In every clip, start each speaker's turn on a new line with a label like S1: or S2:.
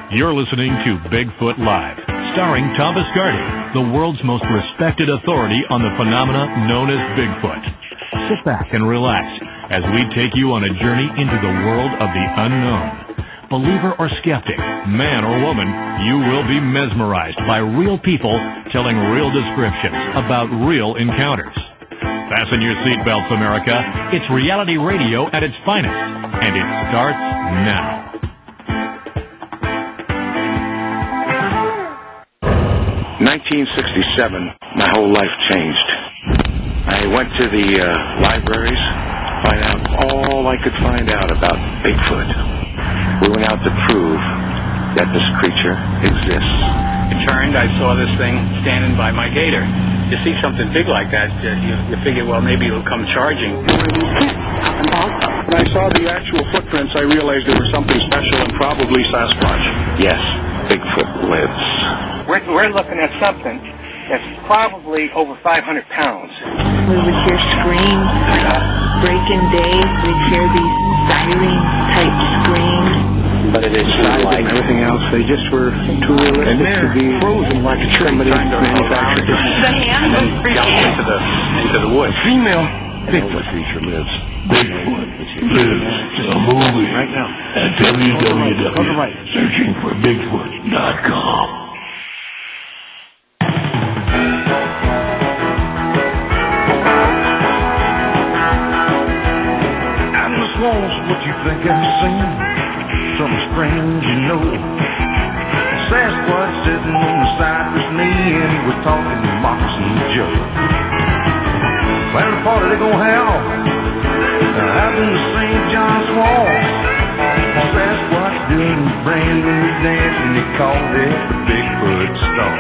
S1: You're listening to Bigfoot Live, starring Tom Biscardi, the world's most respected authority on the phenomena known as Bigfoot. Sit back and relax as we take you on a journey into the world of the unknown. Believer or skeptic, man or woman, you will be mesmerized by real people telling real descriptions about real encounters. Fasten your seatbelts, America. It's reality radio at its finest, and it starts now.
S2: 1967, my whole life changed. I went to the libraries, find out all I could find out about Bigfoot. We went out to prove that this creature exists.
S3: I turned, I saw this thing standing by my gator. You see something big like that, you figure, well, maybe it'll come charging.
S4: When I saw the actual footprints, I realized there was something special and probably Sasquatch.
S2: Yes, Bigfoot lives.
S3: We're looking at something that's probably over 500 pounds.
S5: We would hear screams, breaking day. We'd hear these siren-type screams.
S4: But it is size and everything else. They just were too realistic to be frozen like a tree trying to manufacture.
S5: The hand was freaking
S3: into the woods.
S4: Female
S2: Bigfoot creature lives.
S6: Bigfoot lives. The movie
S4: right now
S6: at www.searchingforbigfoot.com.
S7: What you think I've seen? Something strange, you know. Sasquatch sitting on the side with me, and he was talking to Moccasin Joe. Planning a party they gonna have out in the St. John's Wall. Sasquatch doing a brand new dance, and he called it the Bigfoot Star.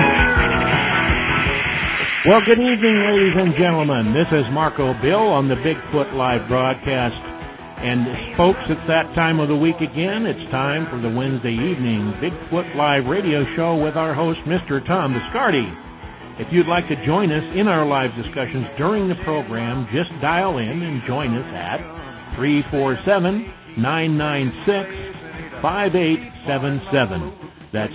S8: Well, good evening, ladies and gentlemen. This is Marco Bill on the Bigfoot Live broadcast. And folks, it's that time of the week again. It's time for the Wednesday evening Bigfoot Live radio show with our host, Mr. Tom Biscardi. If you'd like to join us in our live discussions during the program, just dial in and join us at 347-996-5877. That's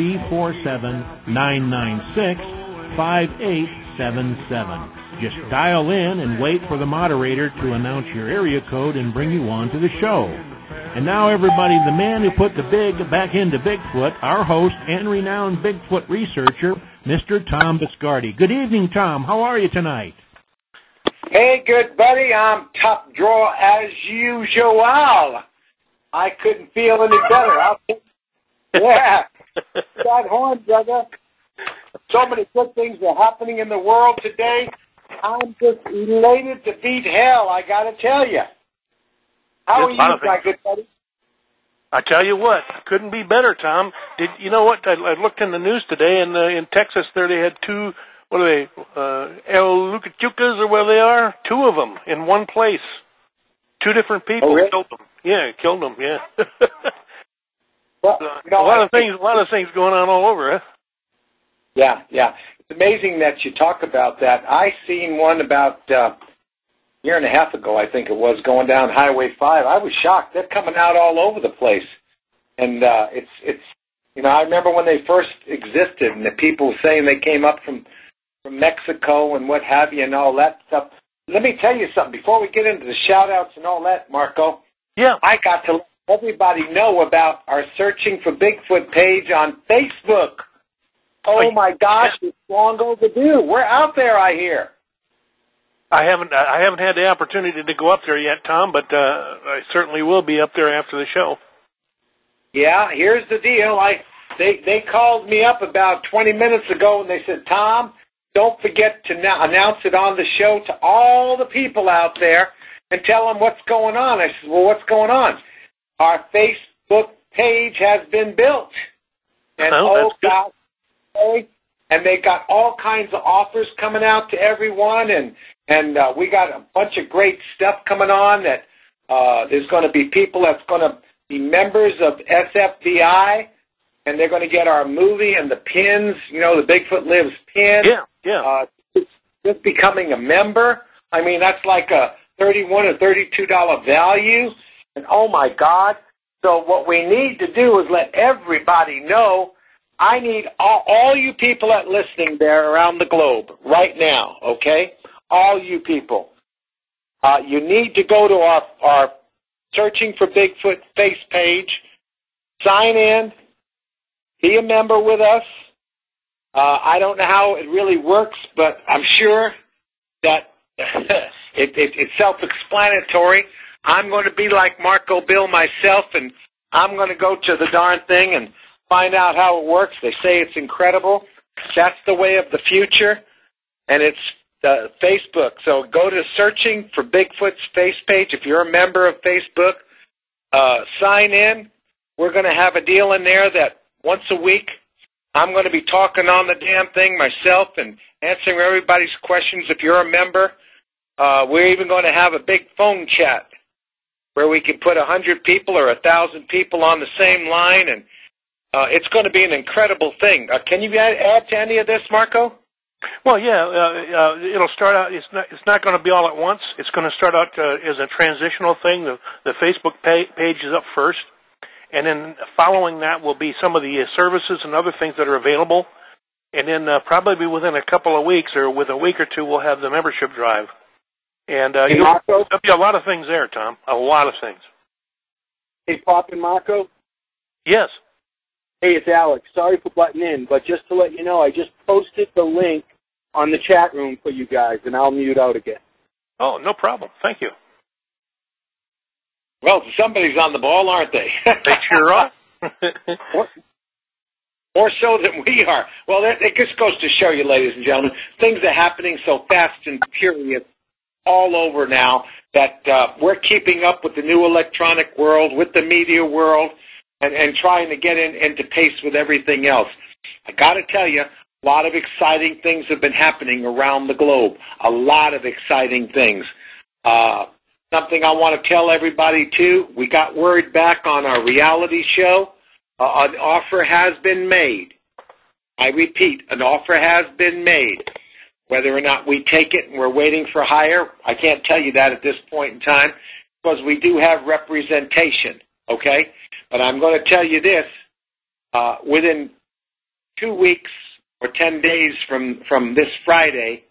S8: 347-996-5877. Just dial in and wait for the moderator to announce your area code and bring you on to the show. And now, everybody, the man who put the big back into Bigfoot, our host and renowned Bigfoot researcher, Mr. Tom Biscardi. Good evening, Tom. How are you tonight?
S3: Hey, good buddy. I'm top drawer as usual. I couldn't feel any better. Yeah. That horn, brother. So many good things are happening in the world today. I'm just elated to beat hell, I got to tell you. How are you, my good buddy?
S9: I tell you what, couldn't be better, Tom. You know what? I looked in the news today, and in Texas there they had two, what are they, El Lucatucas or where they are? Two of them in one place. Two different people killed them. Yeah, killed them, yeah.
S3: Well,
S9: a lot of things going on all over, huh?
S3: Yeah. It's amazing that you talk about that. I seen one about a year and a half ago, I think it was, going down Highway 5. I was shocked. They're coming out all over the place. And it's I remember when they first existed and the people saying they came up from Mexico and what have you and all that stuff. Let me tell you something. Before we get into the shout-outs and all that, Marco, I got to let everybody know about our Searching for Bigfoot page on Facebook. Oh, my gosh, it's long overdue. We're out there, I hear.
S9: I haven't had the opportunity to go up there yet, Tom, but I certainly will be up there after the show.
S3: Yeah, here's the deal. They called me up about 20 minutes ago, and they said, Tom, don't forget to announce it on the show to all the people out there and tell them what's going on. I said, well, what's going on? Our Facebook page has been built. And gosh, and they got all kinds of offers coming out to everyone, and we got a bunch of great stuff coming on that there's going to be people that's going to be members of SFBI, and they're going to get our movie and the pins, the Bigfoot Lives pin.
S9: Yeah.
S3: Just becoming a member. I mean, that's like a $31 or $32 value. And, oh, my God, So what we need to do is let everybody know. I need all you people that listening there around the globe right now, okay? All you people. You need to go to our Searching for Bigfoot face page, sign in, be a member with us. I don't know how it really works, but I'm sure that it's self-explanatory. I'm going to be like Marco Bill myself, and I'm going to go to the darn thing and find out how it works. They say it's incredible. That's the way of the future, and it's Facebook. So go to Searching for Bigfoot's face page. If you're a member of Facebook, sign in. We're going to have a deal in there that once a week I'm going to be talking on the damn thing myself and answering everybody's questions if you're a member. We're even going to have a big phone chat where we can put 100 people or 1,000 people on the same line, and it's going to be an incredible thing. Can you add to any of this, Marco?
S9: Well, yeah, it'll start out. It's not going to be all at once. It's going to start out as a transitional thing. The Facebook page is up first, and then following that will be some of the services and other things that are available. And then probably within a couple of weeks or with a week or two, we'll have the membership drive. And there'll be a lot of things there, Tom. A lot of things.
S10: Hey, Pop and Marco?
S9: Yes.
S10: Hey, it's Alex. Sorry for butting in, but just to let you know, I just posted the link on the chat room for you guys, and I'll mute out again.
S9: Oh, no problem. Thank you.
S3: Well, somebody's on the ball, aren't they?
S9: They sure are.
S3: More so than we are. Well, it just goes to show you, ladies and gentlemen, things are happening so fast and furious all over now that we're keeping up with the new electronic world, with the media world, and trying to get into pace with everything else. I got to tell you, a lot of exciting things have been happening around the globe. A lot of exciting things. Something I want to tell everybody, too, we got word back on our reality show. An offer has been made. I repeat, an offer has been made. Whether or not we take it and we're waiting for hire, I can't tell you that at this point in time because we do have representation, okay? But I'm going to tell you this, within 2 weeks or 10 days from this Friday,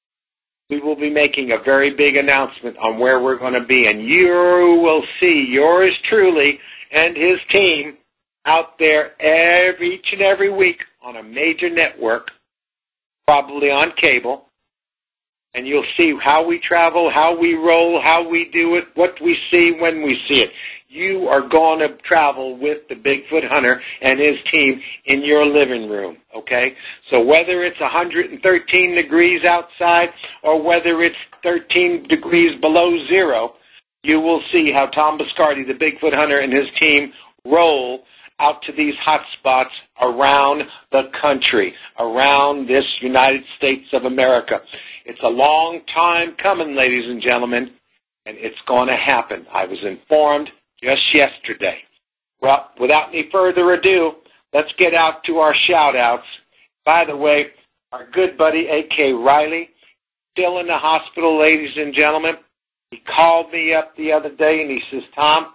S3: we will be making a very big announcement on where we're going to be. And you will see yours truly and his team out there each and every week on a major network, probably on cable. And you'll see how we travel, how we roll, how we do it, what we see when we see it. You are going to travel with the Bigfoot Hunter and his team in your living room, okay? So whether it's 113 degrees outside or whether it's 13 degrees below zero, you will see how Tom Biscardi, the Bigfoot Hunter, and his team roll out to these hot spots around the country, around this United States of America. It's a long time coming, ladies and gentlemen, and it's going to happen. I was informed just yesterday. Well, without any further ado, let's get out to our shout-outs. By the way, our good buddy A.K. Riley, still in the hospital, ladies and gentlemen. He called me up the other day, and he says, Tom,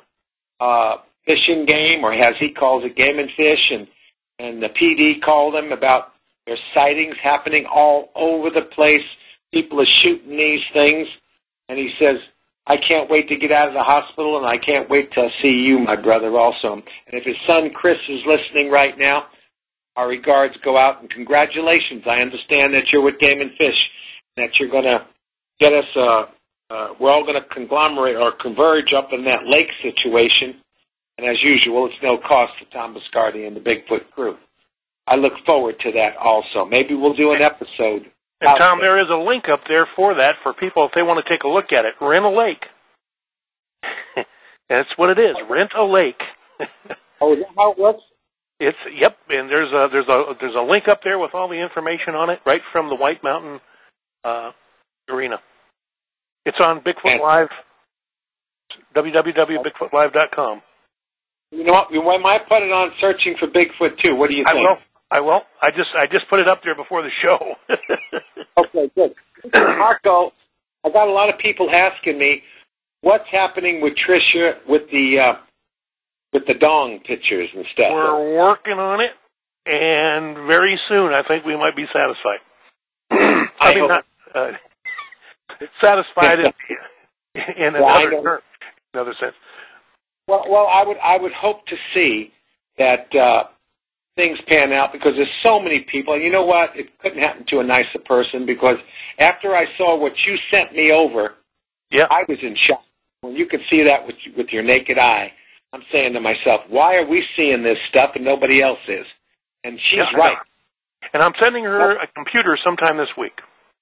S3: fishing game, or as he calls it, Game and Fish, and the PD called him about there's sightings happening all over the place. People are shooting these things, and he says, I can't wait to get out of the hospital, and I can't wait to see you, my brother, also. And if his son Chris is listening right now, our regards go out, and congratulations. I understand that you're with Game and Fish, that you're going to get us, we're all going to conglomerate or converge up in that lake situation. And as usual, it's no cost to Tom Biscardi and the Bigfoot crew. I look forward to that also. Maybe we'll do an episode.
S9: And Tom, there is a link up there for that for people if they want to take a look at it. Rent a lake. That's what it is. Rent a lake.
S10: Oh, is that how it works?
S9: Yep. And there's a link up there with all the information on it, right from the White Mountain Arena. It's on Bigfoot Live. www.bigfootlive.com.
S3: You know what? We might put it on Searching for Bigfoot too. What do you think?
S9: I will. I just put it up there before the show.
S3: Okay, good. Marco, I got a lot of people asking me what's happening with Tricia with the with the dong pictures and stuff.
S9: We're working on it, and very soon I think we might be satisfied. I mean, not satisfied in another sense.
S3: Well, I would hope to see that things pan out, because there's so many people. And you know what? It couldn't happen to a nicer person, because after I saw what you sent me over, I was in shock. When you can see that with your naked eye, I'm saying to myself, why are we seeing this stuff and nobody else is? And she's right.
S9: And I'm sending her a computer sometime this week.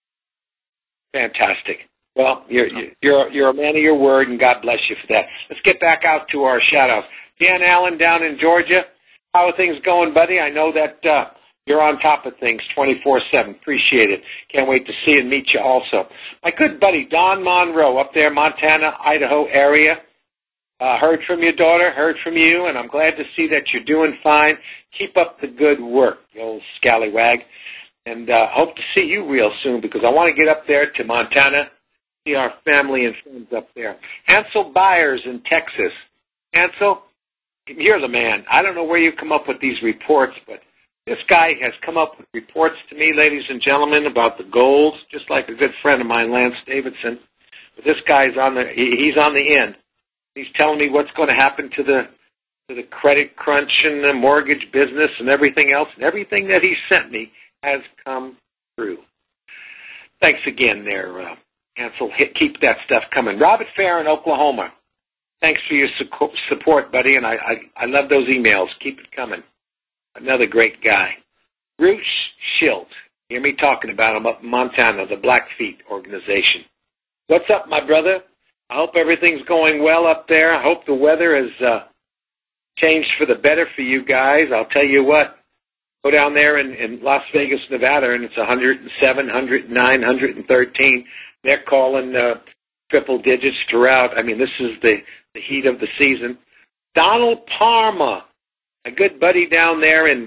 S3: Fantastic. Well, you're a man of your word, and God bless you for that. Let's get back out to our shout-outs. Dan Allen down in Georgia, how are things going, buddy? I know that you're on top of things 24/7. Appreciate it. Can't wait to see and meet you also. My good buddy, Don Monroe, up there, Montana, Idaho area. Heard from your daughter, heard from you, and I'm glad to see that you're doing fine. Keep up the good work, you old scallywag. And hope to see you real soon, because I want to get up there to Montana, see our family and friends up there. Hansel Byers in Texas. Hansel, you're the man. I don't know where you come up with these reports, but this guy has come up with reports to me, ladies and gentlemen, about the gold, just like a good friend of mine, Lance Davidson. But this guy's he's on the end. He's telling me what's going to happen to the credit crunch and the mortgage business and everything else, and everything that he sent me has come through. Thanks again there, Hansel. Keep that stuff coming. Robert Fair in Oklahoma. Thanks for your support, buddy, and I love those emails. Keep it coming. Another great guy. Bruce Schilt. Hear me talking about him up in Montana, the Blackfeet organization. What's up, my brother? I hope everything's going well up there. I hope the weather has changed for the better for you guys. I'll tell you what. Go down there in Las Vegas, Nevada, and it's 107, 109, 113. They're calling triple digits throughout. I mean, this is the heat of the season. Donald Parma, a good buddy down there in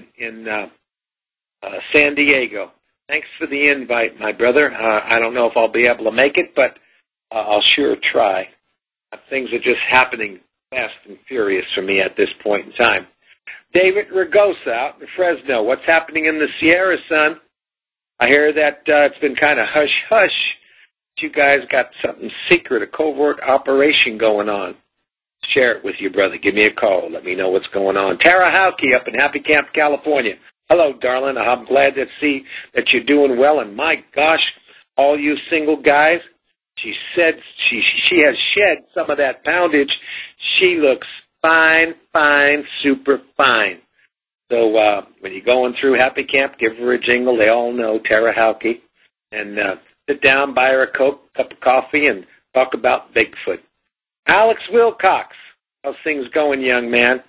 S3: San Diego. Thanks for the invite, my brother. I don't know if I'll be able to make it, but I'll sure try. Things are just happening fast and furious for me at this point in time. David Ragosa out in Fresno. What's happening in the Sierra, son? I hear that it's been kind of hush-hush. You guys got something secret, a covert operation going on. Share it with you, brother. Give me a call. Let me know what's going on. Tara Hauke up in Happy Camp, California. Hello, darling. I'm glad to see that you're doing well. And my gosh, all you single guys, she said she has shed some of that poundage. She looks fine, super fine. So when you're going through Happy Camp, give her a jingle. They all know Tara Hauke. And sit down, buy her a Coke, cup of coffee, and talk about Bigfoot. Alex Wilcox, how's things going, young man?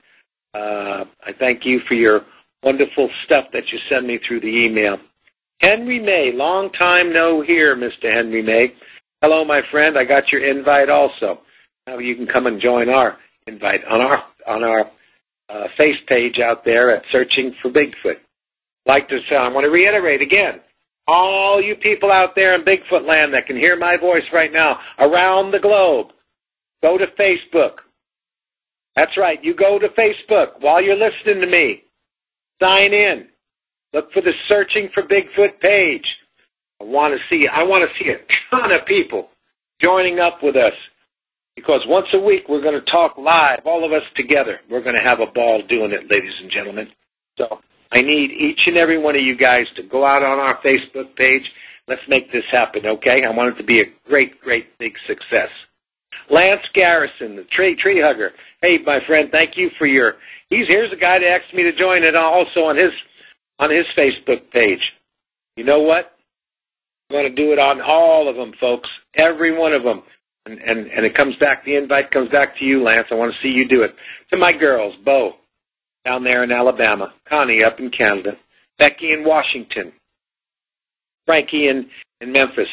S3: I thank you for your wonderful stuff that you send me through the email. Henry May, long time no hear, Mr. Henry May. Hello, my friend. I got your invite also. Now you can come and join our invite on our face page out there at Searching for Bigfoot. Like to say, I want to reiterate again, all you people out there in Bigfoot land that can hear my voice right now around the globe, go to Facebook. That's right. You go to Facebook while you're listening to me. Sign in. Look for the Searching for Bigfoot page. I want to see a ton of people joining up with us, because once a week we're going to talk live, all of us together. We're going to have a ball doing it, ladies and gentlemen. So I need each and every one of you guys to go out on our Facebook page. Let's make this happen, okay? I want it to be a great big success. Lance Garrison, the tree hugger. Hey, my friend, thank you for your... Here's a guy that asked me to join it also on his Facebook page. You know what? I'm going to do it on all of them, folks. Every one of them. And it comes back, the invite comes back to you, Lance. I want to see you do it. To my girls, Bo, down there in Alabama, Connie up in Canada, Becky in Washington, Frankie in Memphis,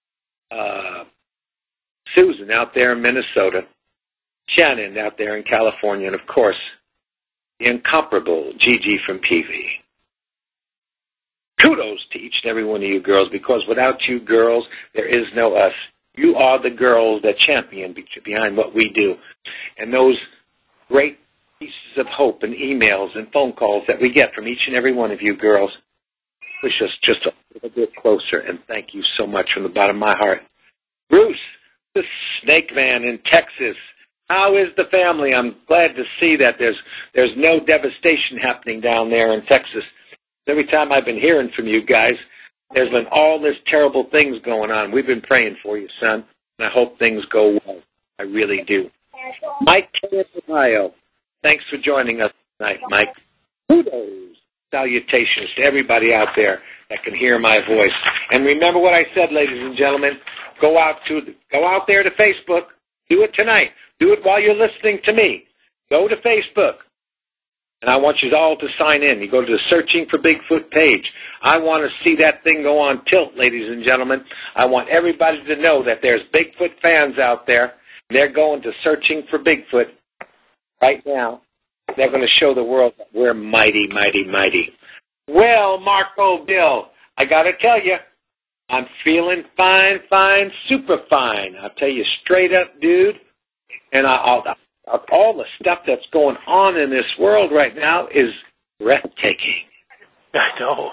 S3: Susan out there in Minnesota, Shannon out there in California, and, of course, the incomparable Gigi from PV. Kudos to each and every one of you girls, because without you girls, there is no us. You are the girls that champion behind what we do. And those great pieces of hope and emails and phone calls that we get from each and every one of you girls push us just a little bit closer, and thank you so much from the bottom of my heart. Bruce, the Snake Man in Texas, how is the family? I'm glad to see that there's no devastation happening down there in Texas. Every time I've been hearing from you guys, there's been all this terrible things going on. We've been praying for you, son, and I hope things go well. I really do. Mike in Ohio, thanks for joining us tonight, Mike. Kudos. Salutations to everybody out there that can hear my voice. And remember what I said, ladies and gentlemen. Go out there to Facebook. Do it tonight. Do it while you're listening to me. Go to Facebook. And I want you all to sign in. You go to the Searching for Bigfoot page. I want to see that thing go on tilt, ladies and gentlemen. I want everybody to know that there's Bigfoot fans out there. They're going to Searching for Bigfoot right now. They're going to show the world that we're mighty, mighty, mighty. Well, Marco Bill, I got to tell you, I'm feeling fine, fine, super fine. I'll tell you straight up, dude. And all the stuff that's going on in this world right now is breathtaking.
S9: I know.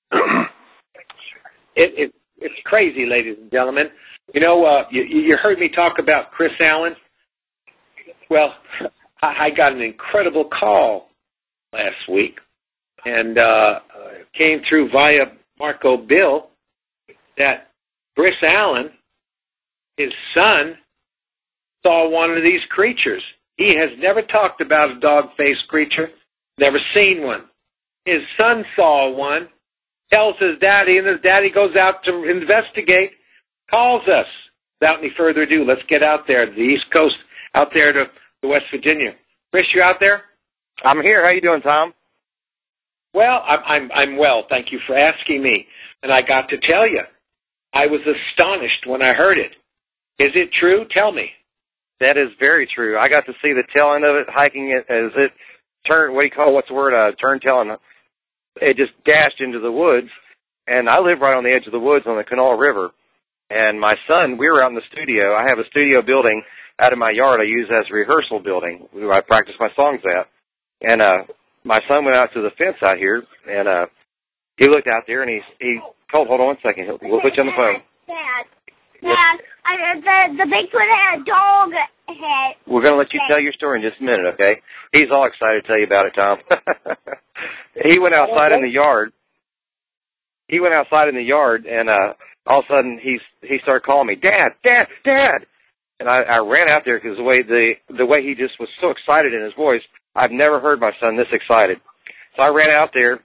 S3: It's crazy, ladies and gentlemen. You know, you heard me talk about Chris Allen. Well, I got an incredible call last week, and came through via Marco Bill that Chris Allen, his son, saw one of these creatures. He has never talked about a dog-faced creature, never seen one. His son saw one, tells his daddy, and his daddy goes out to investigate, calls us. Without any further ado, let's get out there to the East Coast, out there to West Virginia. Chris, you out there?
S11: I'm here. How you doing, Tom?
S3: Well, I'm well. Thank you for asking me. And I got to tell you, I was astonished when I heard it. Is it true? Tell me.
S11: That is very true. I got to see the tail end of it, hiking it as it turned, turn tail, and it just dashed into the woods. And I live right on the edge of the woods on the Kanawha River. And my son, we were out in the studio. I have a studio building out of my yard I use as a rehearsal building where I practice my songs at. And my son went out to the fence out here, and he looked out there, and he called, hold on one second, we'll put you on the phone.
S12: Dad, the Bigfoot had a dog head.
S11: We're going to let you tell your story in just a minute, okay? He's all excited to tell you about it, Tom. He went outside in the yard. And all of a sudden he started calling me, Dad, Dad, Dad. And I ran out there because the way he just was so excited in his voice, I've never heard my son this excited. So I ran out there,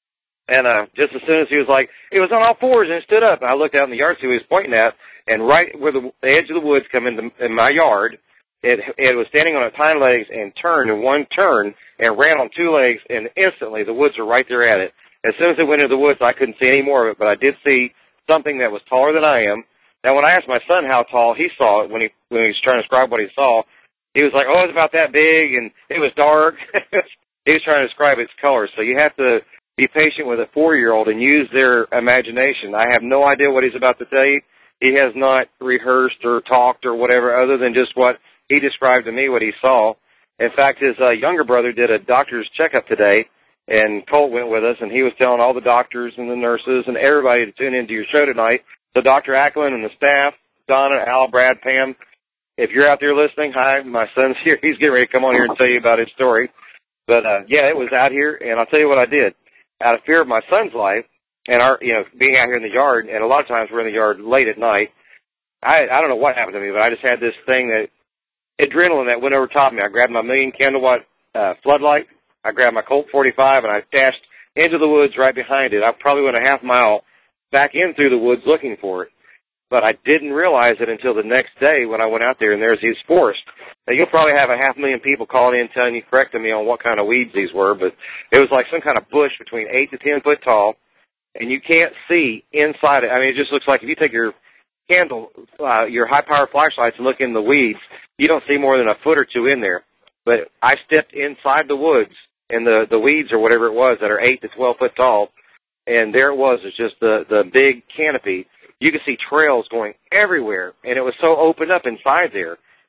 S11: and just as soon as he was like, it was on all fours and it stood up. And I looked out in the yard to see what he was pointing at, and right where the edge of the woods come in my yard, it was standing on its hind legs and turned in one turn and ran on two legs, and instantly the woods were right there at it. As soon as it went into the woods, I couldn't see any more of it, but I did see something that was taller than I am. Now, when I asked my son how tall he saw it, when he was trying to describe what he saw, he was like, oh, it's about that big, and it was dark. He was trying to describe its colors. So you have to be patient with a 4-year-old and use their imagination. I have no idea what he's about to tell you. He has not rehearsed or talked or whatever other than just what he described to me, what he saw. In fact, his younger brother did a doctor's checkup today, and Colt went with us, and he was telling all the doctors and the nurses and everybody to tune into your show tonight. So Dr. Ackland and the staff, Donna, Al, Brad, Pam, if you're out there listening, hi, my son's here. He's getting ready to come on here and tell you about his story. But, yeah, it was out here, and I'll tell you what I did. Out of fear of my son's life and being out here in the yard, and a lot of times we're in the yard late at night, I don't know what happened to me, but I just had this thing adrenaline that went over top of me. I grabbed my 1,000,000 candlewatt floodlight. I grabbed my Colt 45, and I dashed into the woods right behind it. I probably went a half mile back in through the woods looking for it. But I didn't realize it until the next day when I went out there, and there's these forests. Now, you'll probably have 500,000 people calling in telling you, correcting me on what kind of weeds these were, but it was like some kind of bush between 8 to 10 foot tall, and you can't see inside it. I mean, it just looks like if you take your candle, your high-power flashlights and look in the weeds, you don't see more than a foot or two in there. But I stepped inside the woods, in the weeds or whatever it was that are 8 to 12 foot tall, and there it was. It's just the big canopy. You could see trails going everywhere, and it was so opened up inside there.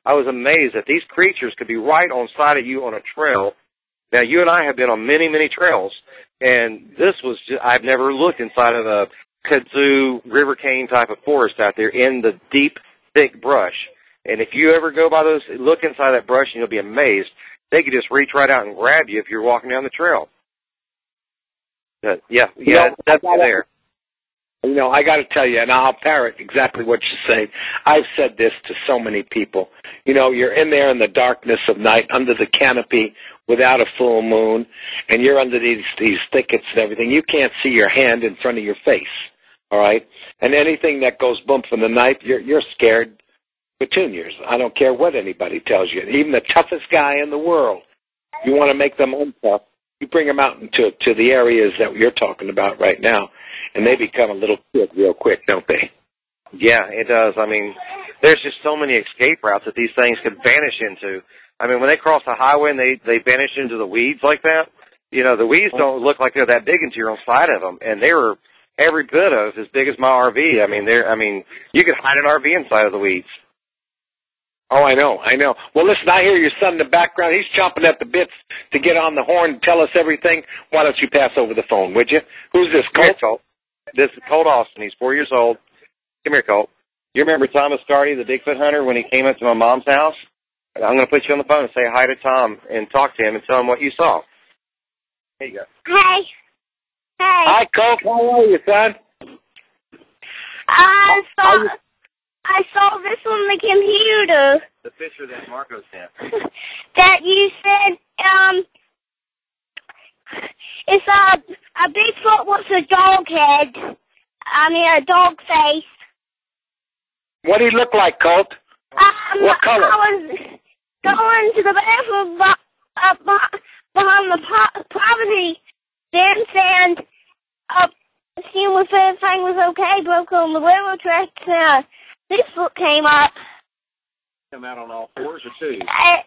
S11: I was amazed that these creatures could be right on side of you on a trail. Now, you and I have been on many, many trails, and this was just, I've never looked inside of a kudzu, river cane type of forest out there in the deep, thick brush. And if you ever go by those, look inside that brush, and you'll be amazed. They could just reach right out and grab you if you're walking down the trail. But yeah, it's definitely there.
S3: You know, I got to tell you, and I'll parrot exactly what you say. I've said this to so many people. You know, you're in there in the darkness of night under the canopy without a full moon, and you're under these thickets and everything. You can't see your hand in front of your face, all right? And anything that goes bump in the night, you're scared petunias. I don't care what anybody tells you. Even the toughest guy in the world, you want to make them untough, you bring them out into the areas that you're talking about right now, and they become a little kid real quick, don't they?
S11: Yeah, it does. I mean, there's just so many escape routes that these things could vanish into. I mean, when they cross the highway and they vanish into the weeds like that, you know, the weeds don't look like they're that big until you're on side of them, and they were every bit of as big as my RV. I mean, you could hide an RV inside of the weeds.
S3: Oh, I know. Well, listen, I hear your son in the background. He's chomping at the bits to get on the horn and tell us everything. Why don't you pass over the phone, would you? Who's this, Colt?
S11: This is Colt Austin. He's 4 years old. Come here, Colt. You remember Thomas Gardy, the Bigfoot hunter, when he came up to my mom's house? I'm going to put you on the phone and say hi to Tom and talk to him and tell him what you saw. Here you go.
S12: Hey.
S3: Hi, Colt. How are you, son?
S12: I saw this on the computer.
S11: The picture that Marco sent.
S12: That you said, it's a Bigfoot with a dog head. A dog face.
S3: What did he look like, Colt? What color?
S12: I was going to the bathroom behind the property, then seeing if everything was okay, broke on the railroad tracks. Bigfoot came up.
S11: Come out on all fours or two?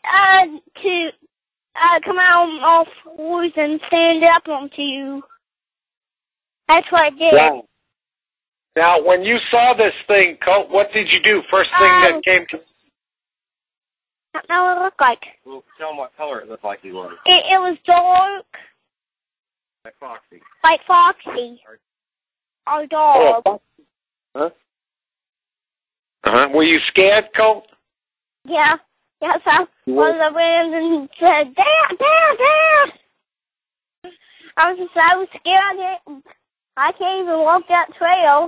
S12: Come out on all fours and stand up onto you. That's what it did.
S3: Wow. Now, when you saw this thing, Colt, what did you do? First thing that came to...
S12: I don't know what it looked like.
S11: Well, tell him what color it looked like he was.
S12: It was dark.
S11: Like Foxy.
S12: Like Foxy. Our dog.
S3: Oh, huh? Were you scared, Colt?
S12: Yeah. Yes, I went and said, Dad! I was scared. I can't even walk that trail.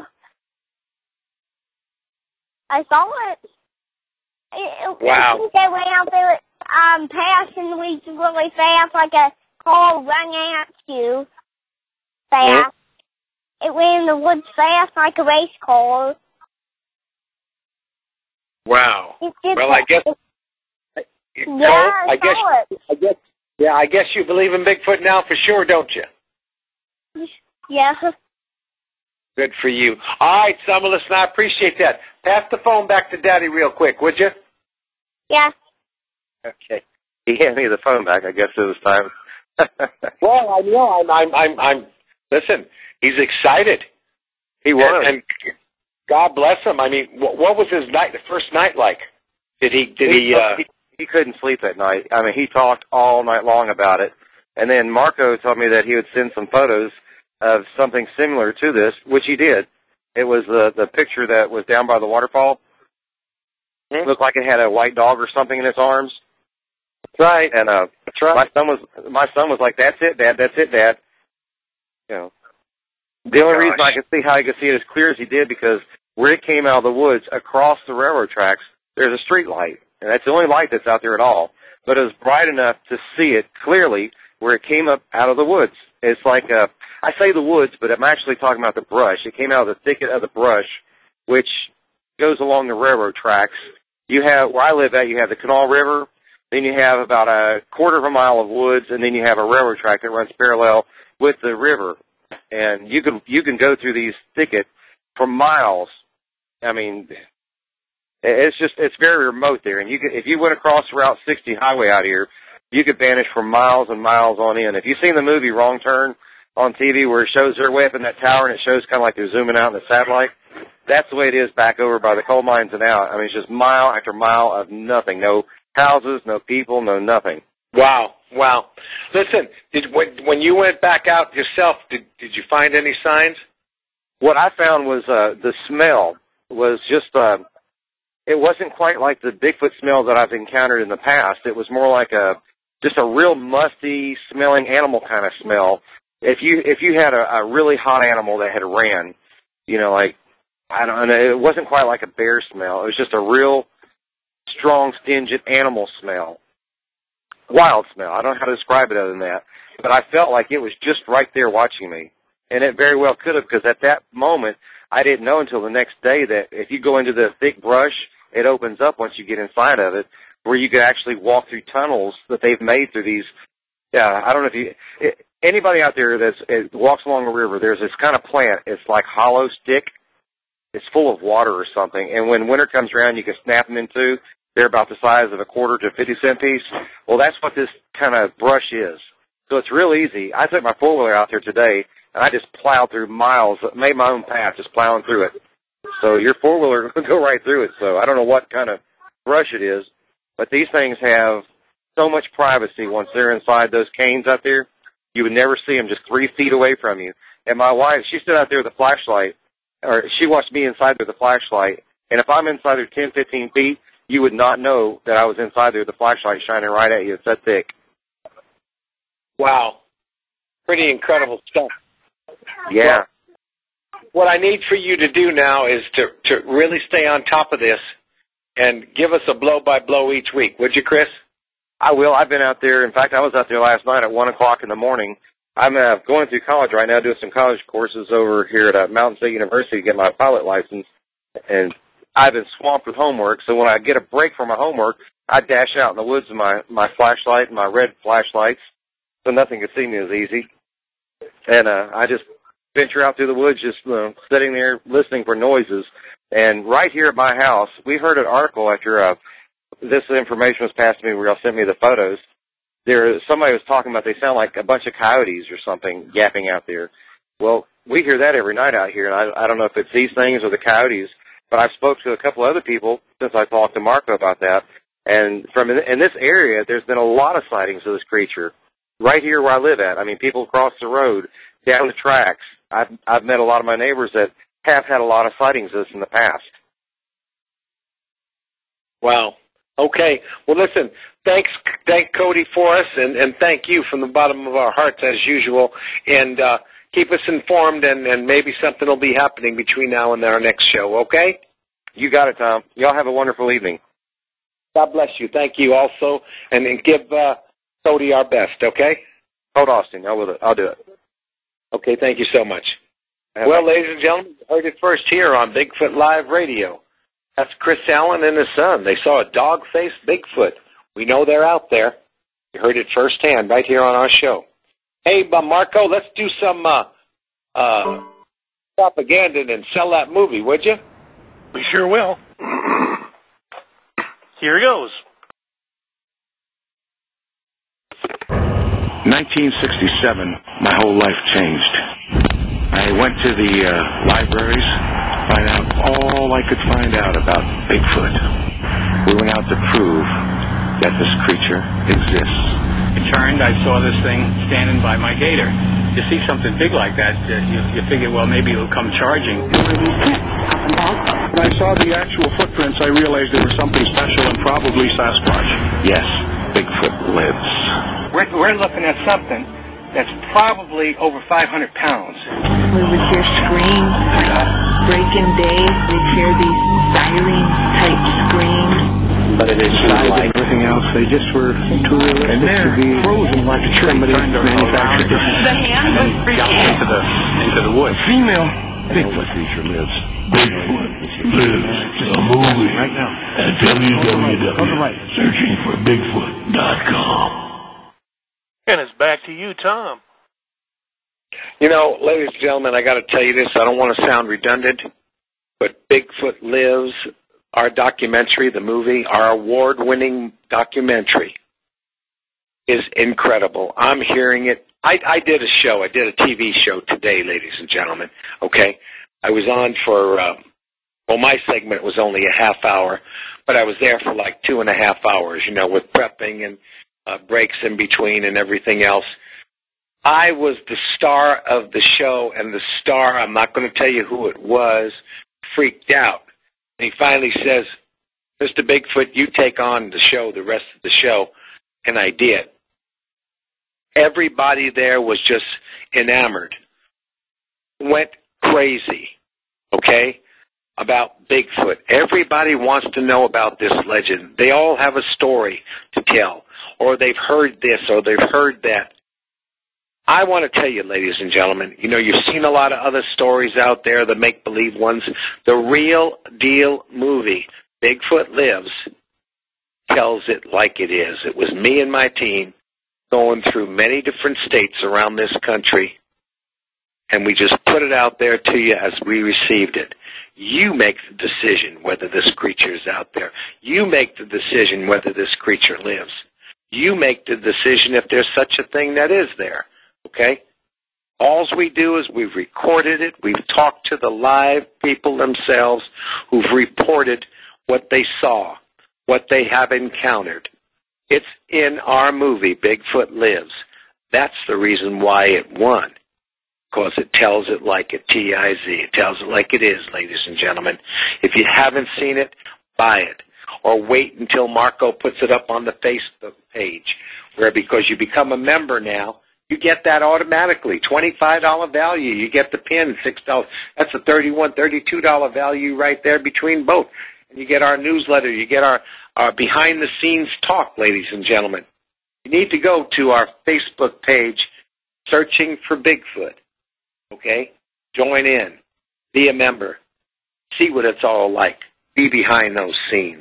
S12: I saw it.
S3: Wow.
S12: They went out there passing the weeds really fast, like a car running at you fast. It went in the woods fast like a race car.
S3: Wow. Well, I guess. I guess you believe in Bigfoot now for sure, don't you?
S12: Yeah.
S3: Good for you. All right, Summer, listen, I appreciate that. Pass the phone back to Daddy real quick, would you?
S12: Yeah.
S11: Okay. He handed me the phone back. I guess it was time.
S3: Well, I know. I'm. Listen, he's excited.
S11: He was.
S3: And God bless him. I mean, what was his night? The first night like?
S11: He couldn't sleep at night. I mean, he talked all night long about it. And then Marco told me that he would send some photos of something similar to this, which he did. It was the picture that was down by the waterfall. It looked like it had a white dog or something in its arms.
S3: That's right.
S11: And
S3: that's right.
S11: My son was like, "That's it, Dad. That's it, Dad." You know, the only reason I could see how he could see it as clear as he did because where it came out of the woods across the railroad tracks, there's a street light, and that's the only light that's out there at all. But it was bright enough to see it clearly where it came up out of the woods. It's like I say the woods, but I'm actually talking about the brush. It came out of the thicket of the brush, which goes along the railroad tracks. You have, where I live at, you have the Kanawha River, then you have about a quarter of a mile of woods, and then you have a railroad track that runs parallel with the river. And you can go through these thickets for miles. I mean, it's very remote there. And if you went across Route 60 highway out here, you could vanish for miles and miles on end. If you've seen the movie Wrong Turn on TV where it shows they're way up in that tower and it shows kind of like they're zooming out in the satellite, that's the way it is back over by the coal mines and out. I mean, it's just mile after mile of nothing. No houses, no people, no nothing.
S3: Wow. Listen, when you went back out yourself, did you find any signs?
S11: What I found was the smell was just, it wasn't quite like the Bigfoot smell that I've encountered in the past. It was more like just a real musty smelling animal kind of smell. If you had a really hot animal that had ran, you know, like, I don't know, it wasn't quite like a bear smell. It was just a real strong, stingent animal smell. Wild smell. I don't know how to describe it other than that. But I felt like it was just right there watching me. And it very well could have, because at that moment, I didn't know until the next day that if you go into the thick brush, it opens up once you get inside of it, where you could actually walk through tunnels that they've made through these. I don't know if anybody out there that walks along a river, there's this kind of plant. It's like hollow stick. It's full of water or something. And when winter comes around, you can snap them in two. They're about the size of a quarter to 50-cent piece. Well, that's what this kind of brush is. So it's real easy. I took my four-wheeler out there today, and I just plowed through miles, made my own path, just plowing through it. So your four-wheeler will go right through it. So I don't know what kind of brush it is, but these things have so much privacy once they're inside those canes out there. You would never see them just 3 feet away from you. And my wife, she stood out there with a flashlight, or she watched me inside there with a flashlight. And if I'm inside there 10, 15 feet, you would not know that I was inside there with the flashlight shining right at you. It's that thick.
S3: Wow. Pretty incredible stuff.
S11: Yeah.
S3: What I need for you to do now is to really stay on top of this and give us a blow-by-blow each week. Would you, Chris?
S11: I will. I've been out there. In fact, I was out there last night at 1 o'clock in the morning. I'm going through college right now, doing some college courses over here at Mountain State University to get my pilot license. And I've been swamped with homework, so when I get a break from my homework, I dash out in the woods with my flashlight and my red flashlights, so nothing can see me as easy. And I just venture out through the woods, just sitting there listening for noises. And right here at my house, we heard an article after this information was passed to me where y'all sent me the photos. Somebody was talking about they sound like a bunch of coyotes or something yapping out there. Well, we hear that every night out here, and I don't know if it's these things or the coyotes, but I've spoke to a couple other people since I talked to Marco about that. And from in this area, there's been a lot of sightings of this creature right here where I live at. I mean, people across the road, down the tracks. I've met a lot of my neighbors that have had a lot of sightings of this in the past.
S3: Wow. Okay. Well, listen, thank Cody for us, and thank you from the bottom of our hearts as usual. And keep us informed, and maybe something will be happening between now and our next show, okay?
S11: You got it, Tom. Y'all have a wonderful evening.
S3: God bless you. Thank you also. And give Cody our best, okay?
S11: Hold Austin. I'll do it.
S3: Okay, thank you so much. Well, ladies and gentlemen, you heard it first here on Bigfoot Live Radio. That's Chris Allen and his son. They saw a dog-faced Bigfoot. We know they're out there. You heard it firsthand right here on our show. Hey, Marco, let's do some propaganda and sell that movie, would you?
S9: We sure will. Here goes.
S2: 1967, my whole life changed. I went to the libraries, find out all I could find out about Bigfoot. We went out to prove that this creature exists.
S13: I turned, I saw this thing standing by my gator. You see something big like that, you figure, well, maybe it'll come charging.
S4: When I saw the actual footprints, I realized there was something special and probably Sasquatch.
S2: Yes, Bigfoot lives.
S13: We're looking at something that's probably over 500 pounds.
S5: We would hear screams, breaking day. We'd hear these siren-type screams.
S4: But it is like everything else. They just were too realistic to be frozen like a tree. Somebody manufactured this.
S5: The hand was freaking
S13: into the woods.
S6: Female Bigfoot creature lives. Bigfoot lives. The movie
S13: right now
S6: at www.searchingforbigfoot.com.
S9: And it's back to you, Tom.
S3: You know, ladies and gentlemen, I got to tell you this. I don't want to sound redundant, but Bigfoot Lives, our documentary, the movie, our award-winning documentary, is incredible. I'm hearing it. I did a show. I did a TV show today, ladies and gentlemen. Okay, I was on for Well, my segment was only a half hour, but I was there for like 2.5 hours, with prepping and breaks in between and everything else. I was the star of the show, and the star, I'm not going to tell you who it was, freaked out. And he finally says, Mr. Bigfoot, you take on the show, the rest of the show. And I did. Everybody there was just enamored. Went crazy, okay, about Bigfoot. Everybody wants to know about this legend. They all have a story to tell, or they've heard this, or they've heard that. I want to tell you, ladies and gentlemen, you've seen a lot of other stories out there, the make-believe ones. The real deal movie, Bigfoot Lives, tells it like it is. It was me and my team going through many different states around this country, and we just put it out there to you as we received it. You make the decision whether this creature is out there. You make the decision whether this creature lives. You make the decision if there's such a thing that is there. Okay? All we do is we've recorded it. We've talked to the live people themselves who've reported what they saw, what they have encountered. It's in our movie, Bigfoot Lives. That's the reason why it won, because it tells it like it, T-I-Z. It tells it like it is, ladies and gentlemen. If you haven't seen it, buy it. Or wait until Marco puts it up on the Facebook page, where because you become a member now, you get that automatically. $25 value. You get the pin, $6. That's a $31, $32 value right there between both. And you get our newsletter. You get our behind-the-scenes talk, ladies and gentlemen. You need to go to our Facebook page, Searching for Bigfoot. Okay? Join in. Be a member. See what it's all like. Be behind those scenes.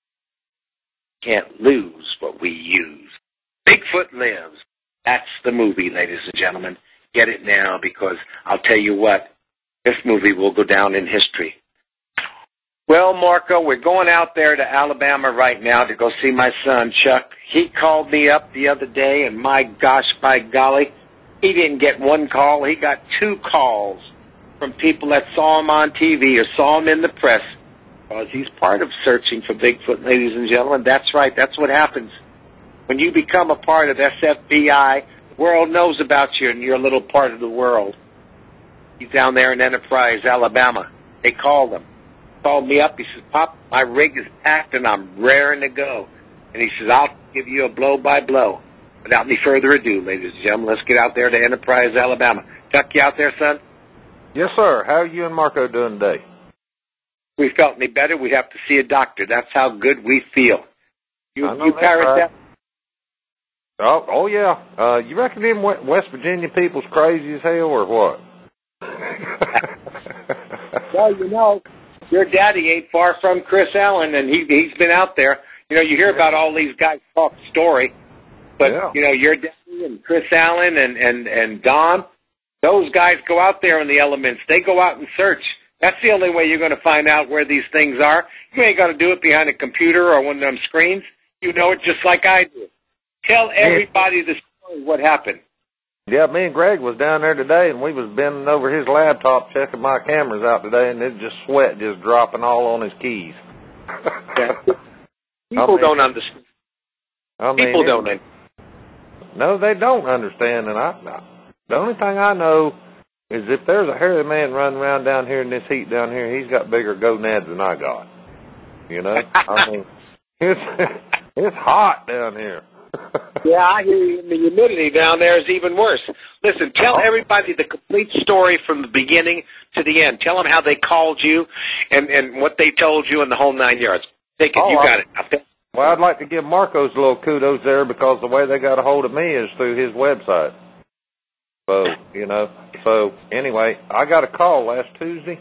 S3: Can't lose what we use. Bigfoot Lives. That's the movie, ladies and gentlemen. Get it now, because I'll tell you what, this movie will go down in history. Well, Marco, we're going out there to Alabama right now to go see my son, Chuck. He called me up the other day, and my gosh, by golly, he didn't get one call. He got 2 calls from people that saw him on TV or saw him in the press, because he's part of Searching for Bigfoot, ladies and gentlemen. That's right. That's what happens. When you become a part of SFBI, the world knows about you and you're a little part of the world. He's down there in Enterprise, Alabama. They called him. Called me up. He says, Pop, my rig is packed and I'm raring to go. And he says, I'll give you a blow-by-blow. Without any further ado, ladies and gentlemen, let's get out there to Enterprise, Alabama. Chuck, you out there, son?
S14: Yes, sir. How are you and Marco doing today?
S3: If we felt any better, we'd have to see a doctor. That's how good we feel. You parrot
S14: right.
S3: that?
S14: Oh yeah. You reckon them West Virginia people's crazy as hell or what?
S3: Well, your daddy ain't far from Chris Allen, and he's been out there. You hear about all these guys talk story, but, your daddy and Chris Allen and Don, those guys go out there in the elements. They go out and search. That's the only way you're going to find out where these things are. You ain't got to do it behind a computer or one of them screens. You know it just like I do. Tell everybody the story, what happened.
S14: Yeah, me and Greg was down there today, and we was bending over his laptop checking my cameras out today, and it just sweat just dropping all on his keys.
S3: People don't understand. People don't understand.
S14: No, they don't understand, and the only thing I know is if there's a hairy man running around down here in this heat down here, he's got bigger gonads than I got. I mean, it's hot down here.
S3: Yeah, I hear you. The humidity down there is even worse. Listen, tell everybody the complete story from the beginning to the end. Tell them how they called you and what they told you and the whole 9 yards. Take it. You got it.
S14: Well, I'd like to give Marcos a little kudos there because the way they got a hold of me is through his website. So, So, anyway, I got a call last Tuesday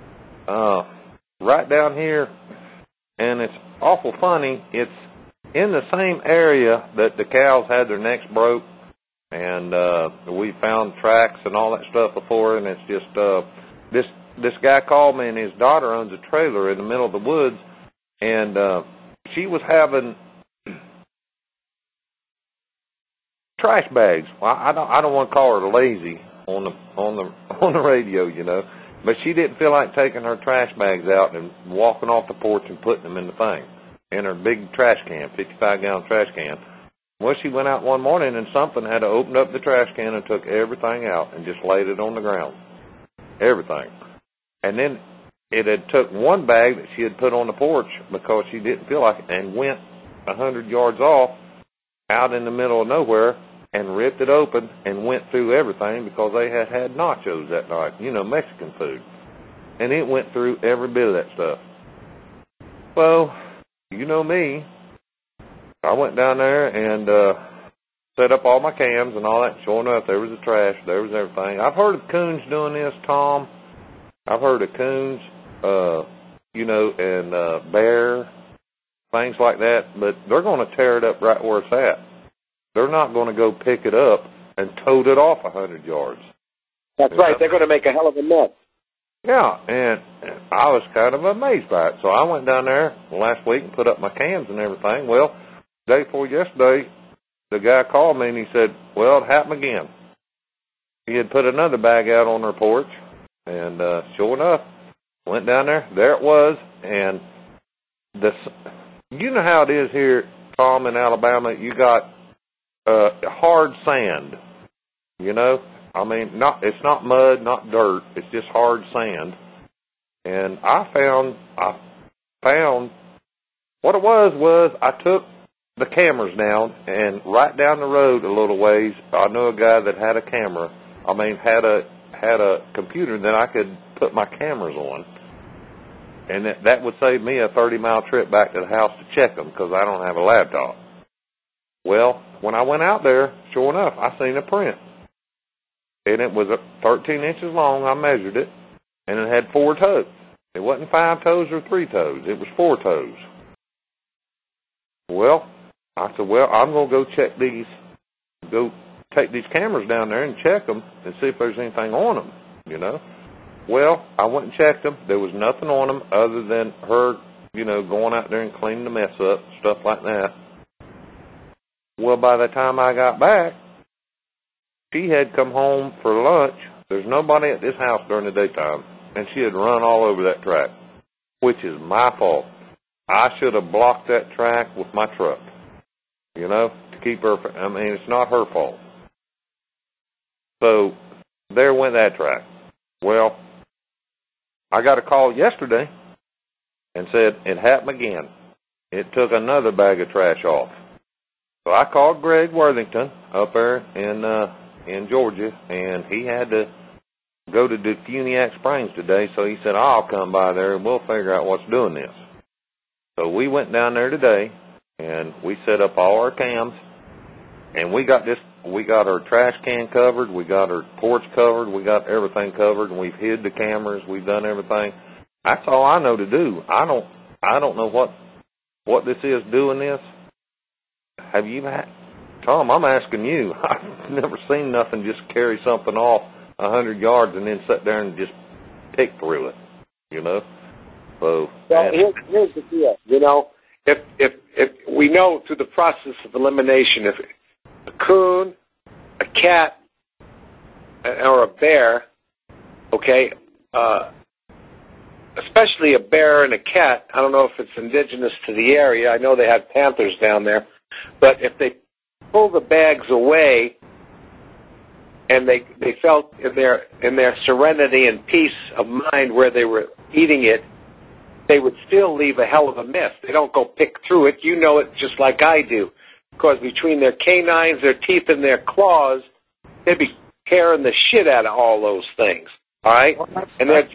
S14: right down here, and it's awful funny. It's in the same area that the cows had their necks broke, and we found tracks and all that stuff before, and it's just this guy called me, and his daughter owns a trailer in the middle of the woods, and she was having trash bags. Well, I don't want to call her lazy on the radio, but she didn't feel like taking her trash bags out and walking off the porch and putting them in the thing, in her big trash can, 55-gallon trash can. Well, she went out one morning and something had opened up the trash can and took everything out and just laid it on the ground. Everything. And then it had took one bag that she had put on the porch because she didn't feel like it and went 100 yards off out in the middle of nowhere and ripped it open and went through everything because they had had nachos that night, you know, Mexican food. And it went through every bit of that stuff. Well, you know me. I went down there and set up all my cams and all that. Sure enough, there was the trash. There was everything. I've heard of coons doing this, Tom. I've heard of coons, you know, and bear, things like that. But they're going to tear it up right where it's at. They're not going to go pick it up and tote it off 100 yards.
S10: That's right. They're going to make a hell of a mess.
S14: Yeah, and I was kind of amazed by it. So I went down there last week and put up my cams and everything. Well, day before yesterday, the guy called me and he said, well, it happened again. He had put another bag out on their porch, and sure enough, went down there. There it was, and you know how it is here, Tom, in Alabama. You got hard sand, you know. I mean, it's not mud, not dirt. It's just hard sand. And I found what it was I took the cameras down, and right down the road a little ways, I know a guy that had a camera. I mean, had a computer that I could put my cameras on, and that would save me a 30-mile trip back to the house to check them because I don't have a laptop. Well, when I went out there, sure enough, I seen a print, and it was 13 inches long. I measured it, and it had 4 toes. It wasn't 5 toes or 3 toes. It was 4 toes. Well, I said, well, I'm going to go take these cameras down there and check them and see if there's anything on them, you know. Well, I went and checked them. There was nothing on them other than her, you know, going out there and cleaning the mess up, stuff like that. Well, by the time I got back, she had come home for lunch. There's nobody at this house during the daytime, and she had run all over that track, which is my fault. I should have blocked that track with my truck, you know, to keep her. I mean, it's not her fault. So there went that track. Well, I got a call yesterday and said it happened again. It took another bag of trash off. So I called Greg Worthington up there in Georgia, and he had to go to Defuniak Springs today. So he said, I'll come by there and we'll figure out what's doing this. So we went down there today, and we set up all our cams, and we got our trash can covered, we got our porch covered, we got everything covered, and we've hid the cameras, we've done everything. That's all I know to do. I don't know what this is doing this. Have you Tom, I'm asking you. I've never seen nothing just carry something off 100 yards and then sit there and just pick through it, you know? So,
S3: well, here's the deal. You know, if we know through the process of elimination, if a coon, a cat, or a bear, okay, especially a bear and a cat, I don't know if it's indigenous to the area. I know they have panthers down there, but if they pull the bags away and they felt in their serenity and peace of mind where they were eating it, they would still leave a hell of a mess. They don't go pick through it. You know it just like I do. Because between their canines, their teeth, and their claws, they'd be tearing the shit out of all those things. All right? And then,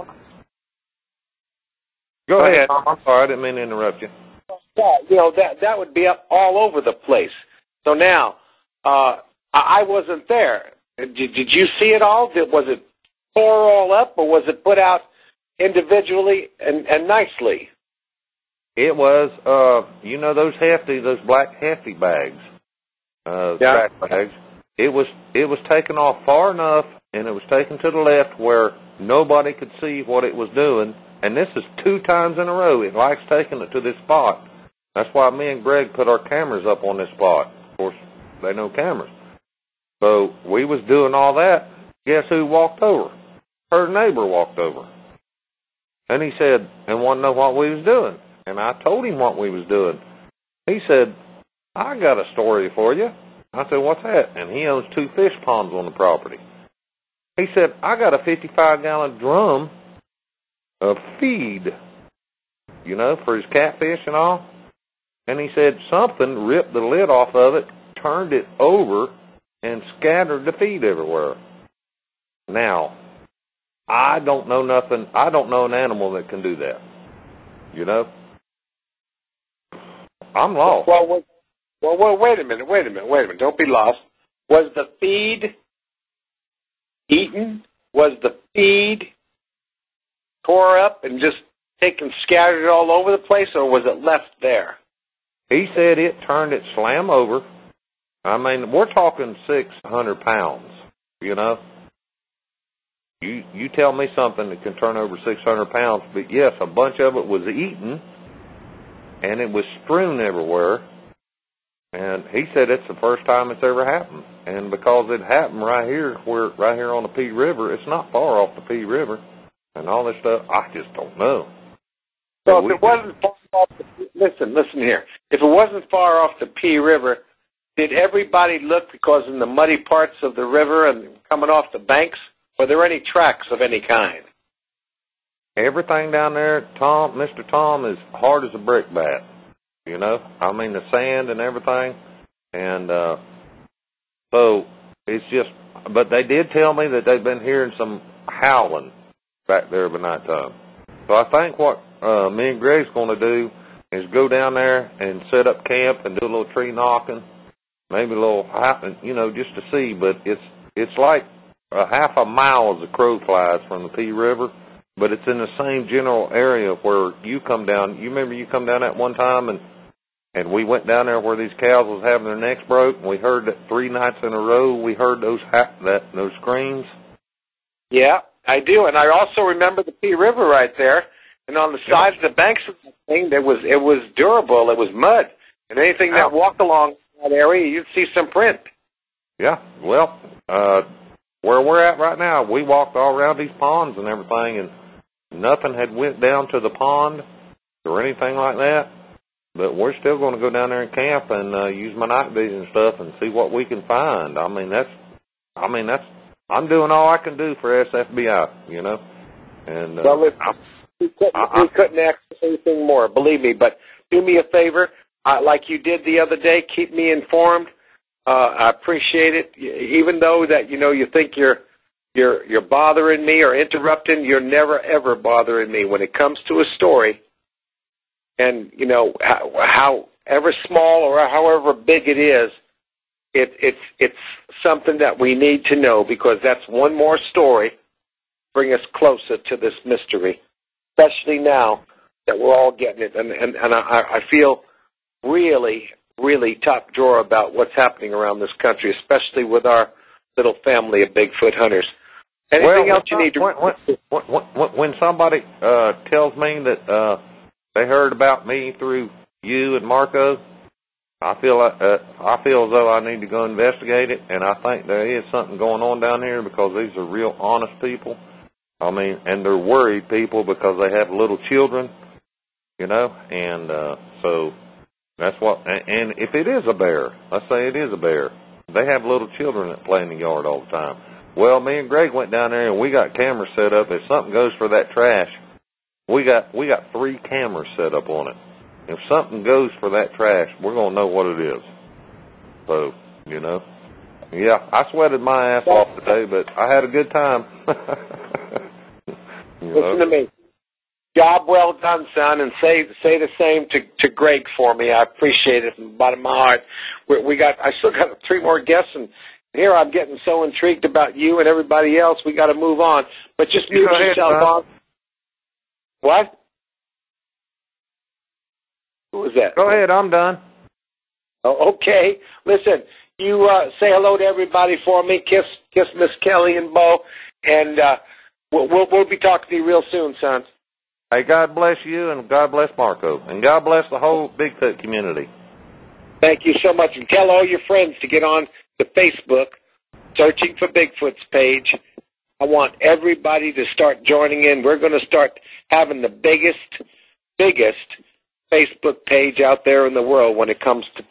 S14: Go ahead. I'm sorry. I didn't mean to interrupt you.
S3: Yeah, you know, that would be up all over the place. So now, I wasn't there. Did you see it all? Was it tore all up, or was it put out individually and nicely?
S14: It was, you know, those black hefty bags, trash bags. It was taken off far enough, and it was taken to the left where nobody could see what it was doing. And this is 2 times in a row. It likes taking it to this spot. That's why me and Greg put our cameras up on this spot. Of course, they know cameras. So we was doing all that. Guess who walked over? Her neighbor walked over. And he said, and wanted to know what we was doing. And I told him what we was doing. He said, I got a story for you. I said, what's that? And he owns 2 fish ponds on the property. He said, I got a 55-gallon drum of feed, you know, for his catfish and all. And he said something ripped the lid off of it, turned it over, and scattered the feed everywhere. Now, I don't know nothing. I don't know an animal that can do that. You know? I'm lost.
S3: Well, wait a minute. Don't be lost. Was the feed eaten? Was the feed tore up and just taken, scattered all over the place, or was it left there?
S14: He said it turned it slam over. I mean, we're talking 600 pounds, you know? You tell me something that can turn over 600 pounds, but yes, a bunch of it was eaten, and it was strewn everywhere. And he said it's the first time it's ever happened. And because it happened right here on the Pea River, it's not far off the Pea River, and all this stuff, I just don't know.
S3: So if it wasn't far off listen here. If it wasn't far off the Pea River, did everybody look because in the muddy parts of the river and coming off the banks, were there any tracks of any kind?
S14: Everything down there, Mr. Tom, is hard as a brick bat. You know, I mean the sand and everything, and so it's just. But they did tell me that they've been hearing some howling back there by night time. So I think what me and Greg's going to do is go down there and set up camp and do a little tree knocking, maybe a little hopping, you know, just to see. But it's like a half a mile as the crow flies from the Pea River. But it's in the same general area where you come down. You remember you come down that one time and we went down there where these cows was having their necks broke, and we heard that 3 nights in a row we heard those screams. Yeah, I do, and I also remember the Pea River right there, and on the sides of the banks of the thing, it was durable. It was mud, and anything that walked along that area, you'd see some print. Yeah, well, where we're at right now, we walked all around these ponds and everything, and nothing had went down to the pond or anything like that. But we're still going to go down there and camp and use my night vision and stuff and see what we can find. I'm doing all I can do for SFBI, you know. And
S3: well, we couldn't ask anything more, believe me. But do me a favor, like you did the other day, keep me informed. I appreciate it. Even though that you think you're bothering me or interrupting, you're never ever bothering me when it comes to a story. And however small or however big it is, it's something that we need to know, because that's one more story bring us closer to this mystery, especially now that we're all getting it. And I feel really, really top drawer about what's happening around this country, especially with our little family of Bigfoot hunters. Anything else you need to...
S14: When somebody tells me that they heard about me through you and Marco, I feel as though I need to go investigate it, and I think there is something going on down here, because these are real honest people. I mean, and they're worried people because they have little children, and so that's what. And if it is a bear, let's say it is a bear, they have little children that play in the yard all the time. Well, me and Greg went down there and we got cameras set up. If something goes for that trash, we got 3 cameras set up on it. If something goes for that trash, we're gonna know what it is. So, yeah, I sweated my ass off today, but I had a good time.
S3: Listen to me. Job well done, son, and say the same to Greg for me. I appreciate it from the bottom of my heart. I still got 3 more guests, and here I'm getting so intrigued about you and everybody else. We got to move on, but just mute yourself on. What? Who was that?
S14: Go ahead, I'm done.
S3: Oh, okay. Listen, you say hello to everybody for me. Kiss Miss Kelly and Bo, and we'll be talking to you real soon, son.
S14: Hey, God bless you, and God bless Marco, and God bless the whole Bigfoot community.
S3: Thank you so much, and tell all your friends to get on to Facebook, searching for Bigfoot's page, I want everybody to start joining in. We're going to start having the biggest Facebook page out there in the world when it comes to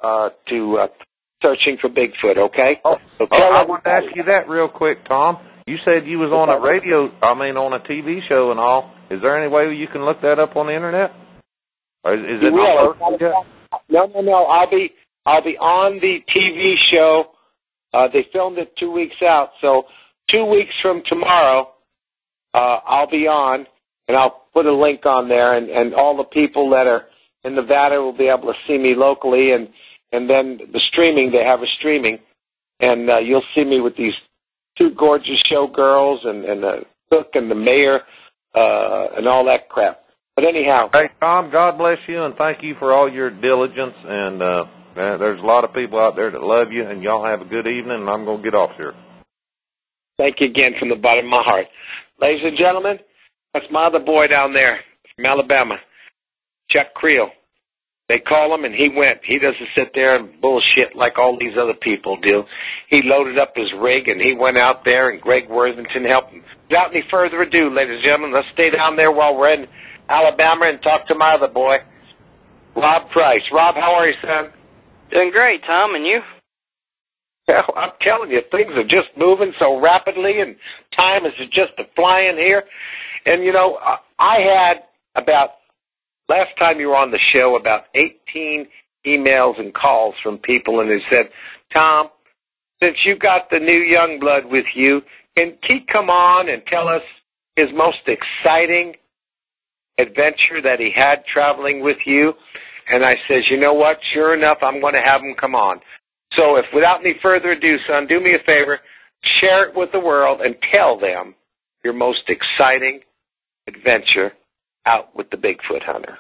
S3: searching for Bigfoot, okay?
S14: I want to ask you that real quick, Tom. You said you was on a on a TV show and all. Is there any way you can look that up on the internet? Or is it not posted yet?
S3: No. I'll be on the TV show. They filmed it 2 weeks out, so 2 weeks from tomorrow, I'll be on, and I'll put a link on there, and all the people that are in Nevada will be able to see me locally, and then the streaming, they have a streaming, and you'll see me with these two gorgeous showgirls and the cook and the mayor and all that crap. But anyhow.
S14: Hey, Tom, God bless you, and thank you for all your diligence, and there's a lot of people out there that love you, and y'all have a good evening, and I'm going to get off here.
S3: Thank you again from the bottom of my heart. Ladies and gentlemen, that's my other boy down there from Alabama, Chuck Creel. They call him, and he went. He doesn't sit there and bullshit like all these other people do. He loaded up his rig, and he went out there, and Greg Worthington helped him. Without any further ado, ladies and gentlemen, let's stay down there while we're in Alabama and talk to my other boy, Rob Price. Rob, how are you, son?
S15: Doing great, Tom, and you?
S3: Well, I'm telling you, things are just moving so rapidly, and time is just flying here. And, you know, I had last time you were on the show, about 18 emails and calls from people, and they said, Tom, since you got the new young blood with you, can he come on and tell us his most exciting adventure that he had traveling with you? And I says, you know what, sure enough, I'm going to have him come on. So if without any further ado, son, do me a favor, share it with the world and tell them your most exciting adventure out with the Bigfoot hunter.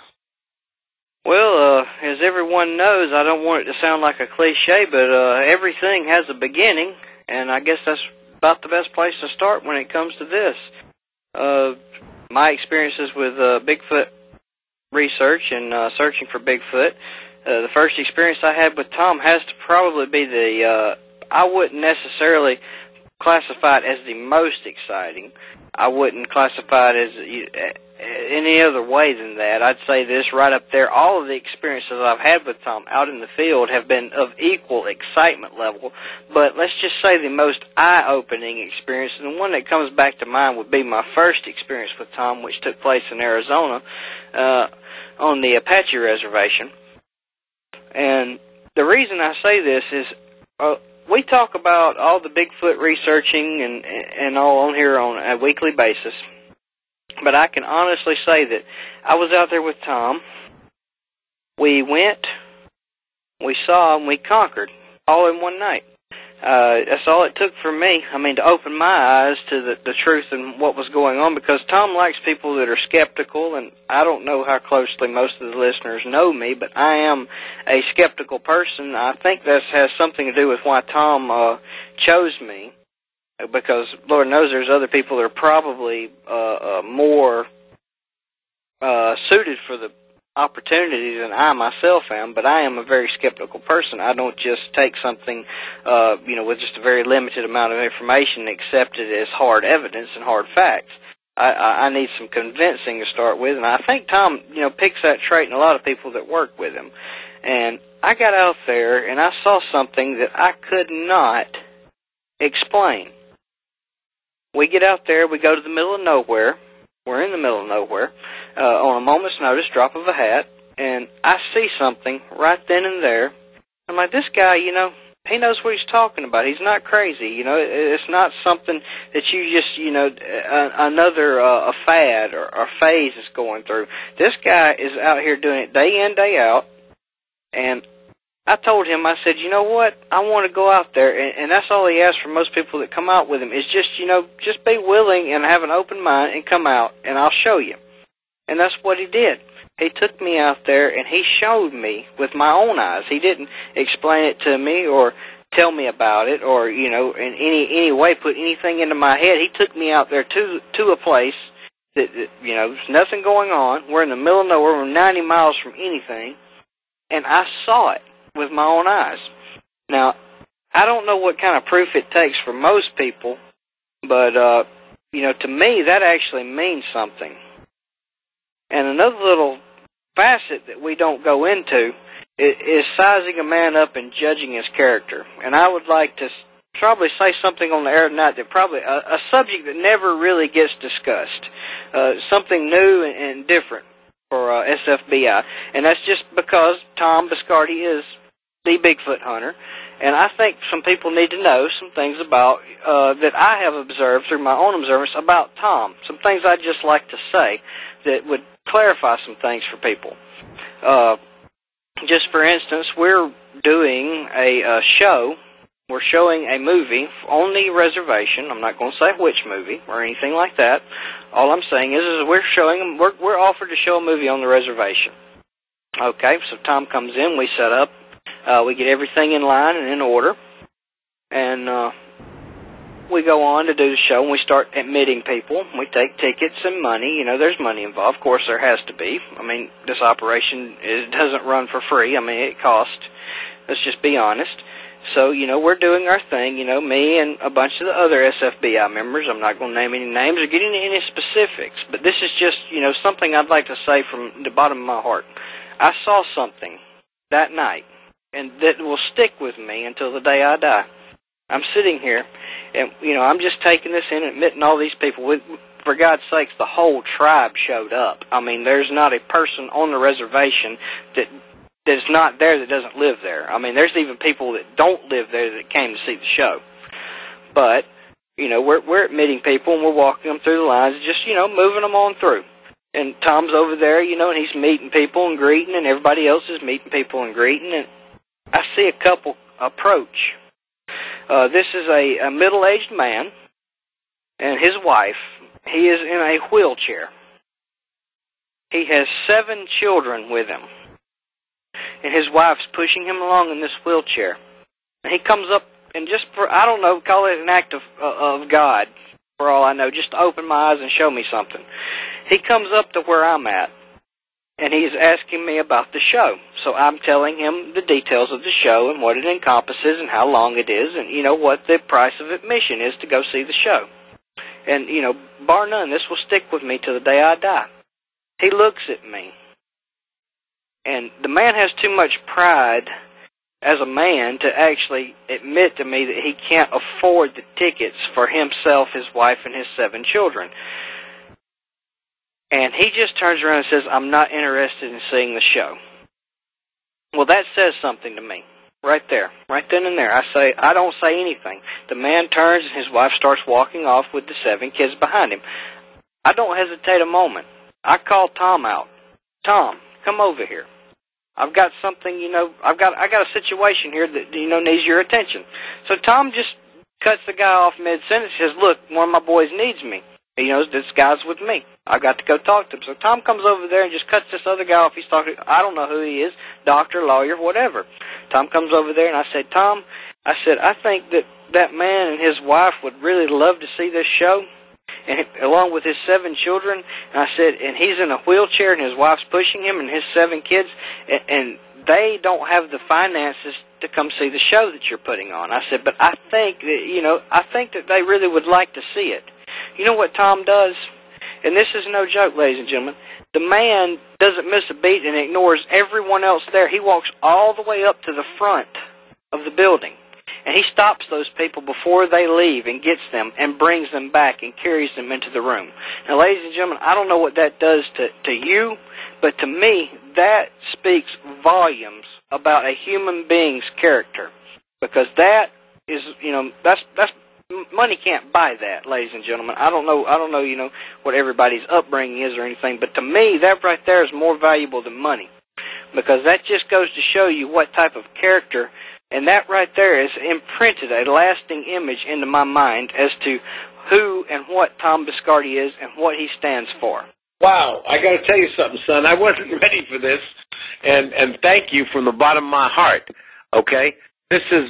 S15: Well, as everyone knows, I don't want it to sound like a cliche, but everything has a beginning, and I guess that's about the best place to start when it comes to this. My experiences with Bigfoot research and searching for Bigfoot, the first experience I had with Tom has to probably be I wouldn't necessarily classify it as the most exciting. I wouldn't classify it as any other way than that. I'd say this right up there. All of the experiences I've had with Tom out in the field have been of equal excitement level, but let's just say the most eye-opening experience, and the one that comes back to mind would be my first experience with Tom, which took place in Arizona on the Apache Reservation. And the reason I say this is we talk about all the Bigfoot researching and all on here on a weekly basis, but I can honestly say that I was out there with Tom. We went, we saw, and we conquered all in one night. That's all it took for me, to open my eyes to the truth and what was going on, because Tom likes people that are skeptical, and I don't know how closely most of the listeners know me, but I am a skeptical person. I think this has something to do with why Tom chose me, because Lord knows there's other people that are probably more suited for the opportunity than I myself am, but I am a very skeptical person. I don't just take something, with just a very limited amount of information and accept it as hard evidence and hard facts. I need some convincing to start with, and I think Tom, picks that trait in a lot of people that work with him. And I got out there, and I saw something that I could not explain. We get out there, we go to the middle of nowhere. We're in the middle of nowhere, on a moment's notice, drop of a hat, and I see something right then and there. I'm like, this guy, he knows what he's talking about. He's not crazy, It's not something that you just, another a fad or a phase is going through. This guy is out here doing it day in, day out, and I told him, I said, you know what, I want to go out there, and that's all he asks from most people that come out with him, is just, just be willing and have an open mind and come out, and I'll show you. And that's what he did. He took me out there, and he showed me with my own eyes. He didn't explain it to me or tell me about it or, in any way put anything into my head. He took me out there to a place that there's nothing going on. We're in the middle of nowhere. We're 90 miles from anything, and I saw it with my own eyes. Now, I don't know what kind of proof it takes for most people, But, to me, that actually means something. And another little facet that we don't go into is sizing a man up and judging his character. And I would like to probably say something on the air tonight that probably a subject that never really gets discussed, something new and different for SFBI, and that's just because Tom Biscardi is the Bigfoot hunter, and I think some people need to know some things about that I have observed through my own observance about Tom, some things I'd just like to say that would clarify some things for people. Just for instance, we're doing a show. We're showing a movie on the reservation. I'm not going to say which movie or anything like that. All I'm saying is we're offered to show a movie on the reservation. Okay, so Tom comes in, we set up, we get everything in line and in order, and we go on to do the show, and we start admitting people. We take tickets and money. There's money involved. Of course, there has to be. I mean, this operation doesn't run for free. I mean, it costs. Let's just be honest. So, we're doing our thing, me and a bunch of the other SFBI members. I'm not going to name any names or get into any specifics, but this is just, something I'd like to say from the bottom of my heart. I saw something that night, and that will stick with me until the day I die. I'm sitting here, and, I'm just taking this in and admitting all these people. For God's sakes, the whole tribe showed up. I mean, there's not a person on the reservation that's not there that doesn't live there. I mean, there's even people that don't live there that came to see the show. But, we're admitting people, and we're walking them through the lines, just, moving them on through. And Tom's over there, and he's meeting people and greeting, and everybody else is meeting people and greeting, and I see a couple approach. This is a middle-aged man and his wife. He is in a wheelchair. He has 7 children with him. And his wife's pushing him along in this wheelchair. And he comes up and just for, I don't know, call it an act of God, for all I know, just to open my eyes and show me something. He comes up to where I'm at, and he's asking me about the show. So I'm telling him the details of the show and what it encompasses and how long it is and, what the price of admission is to go see the show. And, bar none, this will stick with me till the day I die. He looks at me. And the man has too much pride as a man to actually admit to me that he can't afford the tickets for himself, his wife, and his 7 children. And he just turns around and says, I'm not interested in seeing the show. Well, that says something to me. Right there. Right then and there. I don't say anything. The man turns and his wife starts walking off with the 7 kids behind him. I don't hesitate a moment. I call Tom out. Tom, come over here. I've got something, I got a situation here that, needs your attention. So Tom just cuts the guy off mid-sentence and says, look, one of my boys needs me. He knows this guy's with me. I've got to go talk to him. So Tom comes over there and just cuts this other guy off. He's talking, I don't know who he is, doctor, lawyer, whatever. Tom comes over there and I said, Tom, I think that man and his wife would really love to see this show. And along with his 7 children, and I said, and he's in a wheelchair, and his wife's pushing him, and his 7 kids, and they don't have the finances to come see the show that you're putting on. I said, but I think that they really would like to see it. You know what Tom does? And this is no joke, ladies and gentlemen. The man doesn't miss a beat and ignores everyone else there. He walks all the way up to the front of the building. And he stops those people before they leave and gets them and brings them back and carries them into the room. Now, ladies and gentlemen, I don't know what that does to you, but to me, that speaks volumes about a human being's character. Because that is, that's money can't buy that, ladies and gentlemen. I don't know, what everybody's upbringing is or anything, but to me, that right there is more valuable than money. Because that just goes to show you what type of character. And that right there is imprinted a lasting image into my mind as to who and what Tom Biscardi is and what he stands for.
S3: Wow, I got to tell you something, son. I wasn't ready for this, and thank you from the bottom of my heart, okay? This is,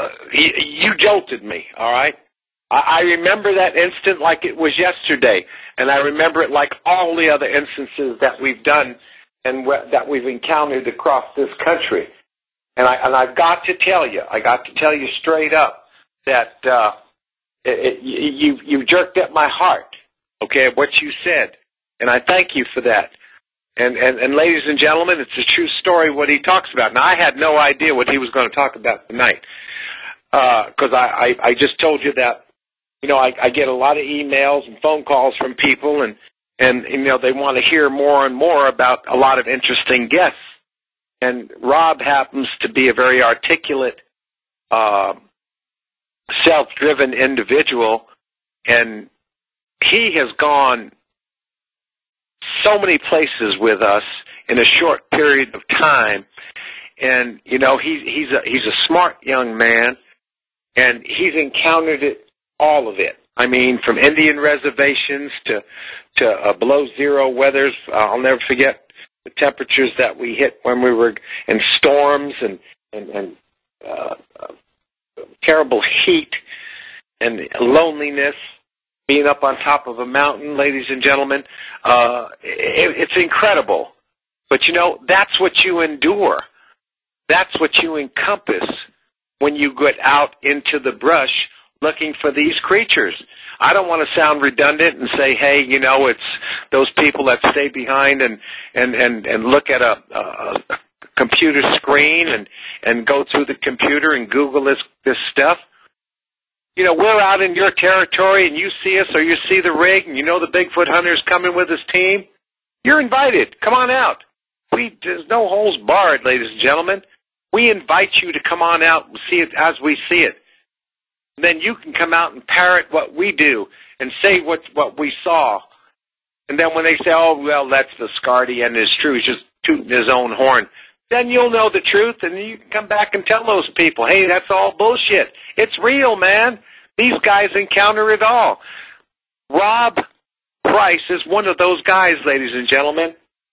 S3: you jolted me, all right? I remember that instant like it was yesterday, and I remember it like all the other instances that we've done and that we've encountered across this country. And I've got to tell you, straight up that you jerked at my heart, okay, what you said, and I thank you for that. And ladies and gentlemen, it's a true story what he talks about. Now, I had no idea what he was going to talk about tonight because I just told you that, you know, I get a lot of emails and phone calls from people, and you know, they want to hear more and more about a lot of interesting guests. And Rob happens to be a very articulate, self-driven individual, and he has gone so many places with us in a short period of time. And you know, he's a smart young man, and he's encountered all of it. I mean, from Indian reservations to below zero weathers. I'll never forget the temperatures that we hit when we were in storms and terrible heat and loneliness. Being up on top of a mountain, ladies and gentlemen, it's incredible. But, you know, that's what you endure. That's what you encompass when you get out into the brush looking for these creatures. I don't want to sound redundant and say, hey, you know, it's those people that stay behind and look at a computer screen and go through the computer and Google this stuff. You know, we're out in your territory and you see us or you see the rig and you know the Bigfoot hunter's coming with his team, you're invited. Come on out. There's no holes barred, ladies and gentlemen. We invite you to come on out and see it as we see it. Then you can come out and parrot what we do and say what we saw. And then when they say, oh, well, that's the Viscardi and it's true, he's just tooting his own horn, then you'll know the truth and you can come back and tell those people, hey, that's all bullshit. It's real, man. These guys encounter it all. Rob Price is one of those guys, ladies and gentlemen.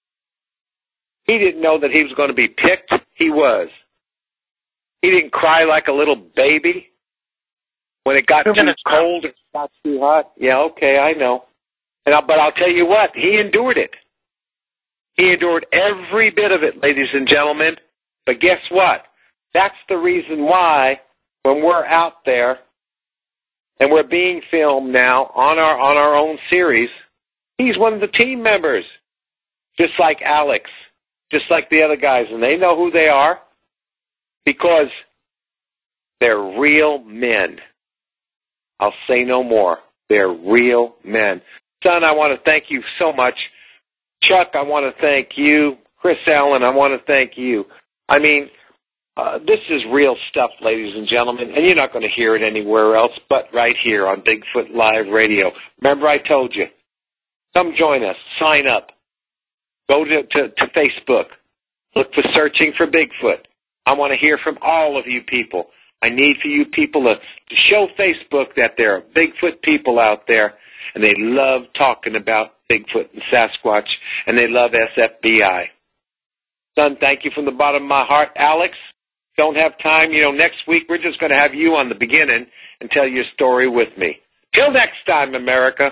S3: He didn't know that he was going to be picked. He was. He didn't cry like a little baby when it got too cold and got too hot. Yeah, okay, I know. But I'll tell you what, he endured it. He endured every bit of it, ladies and gentlemen. But guess what? That's the reason why when we're out there and we're being filmed now on our own series, he's one of the team members, just like Alex, just like the other guys. And they know who they are because they're real men. I'll say no more. They're real men. Son, I want to thank you so much. Chuck, I want to thank you. Chris Allen, I want to thank you. I mean, this is real stuff, ladies and gentlemen, and you're not going to hear it anywhere else but right here on Bigfoot Live Radio. Remember I told you, come join us, sign up, go to Facebook, look for Searching for Bigfoot. I want to hear from all of you people. I need for you people to show Facebook that there are Bigfoot people out there, and they love talking about Bigfoot and Sasquatch, and they love SFBI. Son, thank you from the bottom of my heart. Alex, don't have time. You know, next week we're just going to have you on the beginning and tell your story with me. Till next time, America.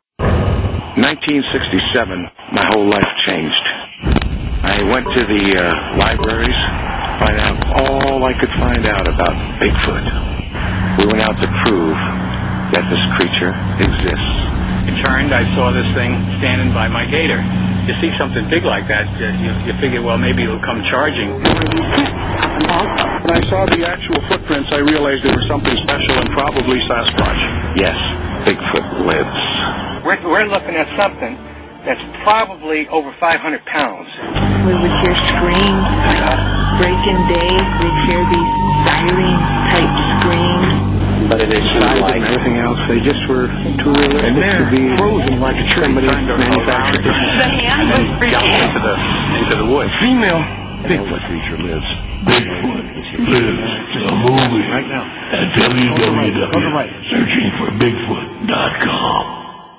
S2: 1967, my whole life changed. I went to the libraries, find out all I could find out about Bigfoot. We went out to prove that this creature exists.
S13: Turned, I saw this thing standing by my gator. You see something big like that, you figure, well, maybe it'll come charging.
S4: When I saw the actual footprints, I realized there was something special and probably Sasquatch.
S2: Yes, Bigfoot lives.
S16: We're looking at something that's probably over 500 pounds.
S5: We would hear screams, breaking day. We'd hear these siren-type screams.
S4: But it is size and everything else. They just were too realistic to be frozen like somebody manufactured.
S5: The hand was freaking
S6: into the woods. Female Bigfoot creature lives. Bigfoot lives. The movie right now at www.searchingforbigfoot.com.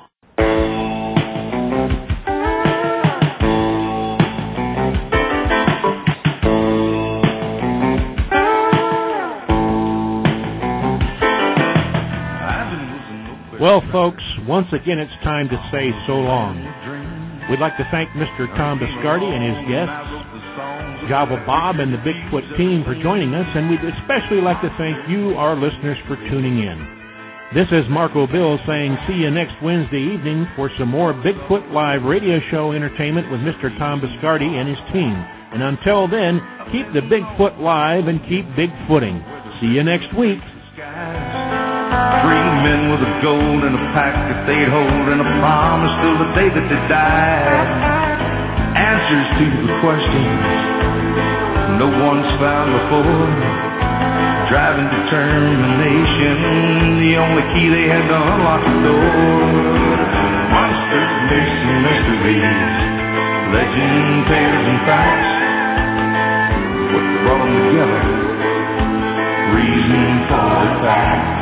S8: Well, folks, once again, it's time to say so long. We'd like to thank Mr. Tom Viscardi and his guests, Java Bob and the Bigfoot team for joining us, and we'd especially like to thank you, our listeners, for tuning in. This is Marco Bill saying see you next Wednesday evening for some more Bigfoot Live radio show entertainment with Mr. Tom Biscardi and his team. And until then, keep the Bigfoot live and keep Bigfooting. See you next week.
S7: 3 men with a gold and a pack that they'd hold and a promise till the day that they died. Answers to the questions no one's found before. Driving determination, the only key they had to unlock the door. Monsters, myths, and mysteries, legend, tales, and facts. What brought them together? Reason for the fact.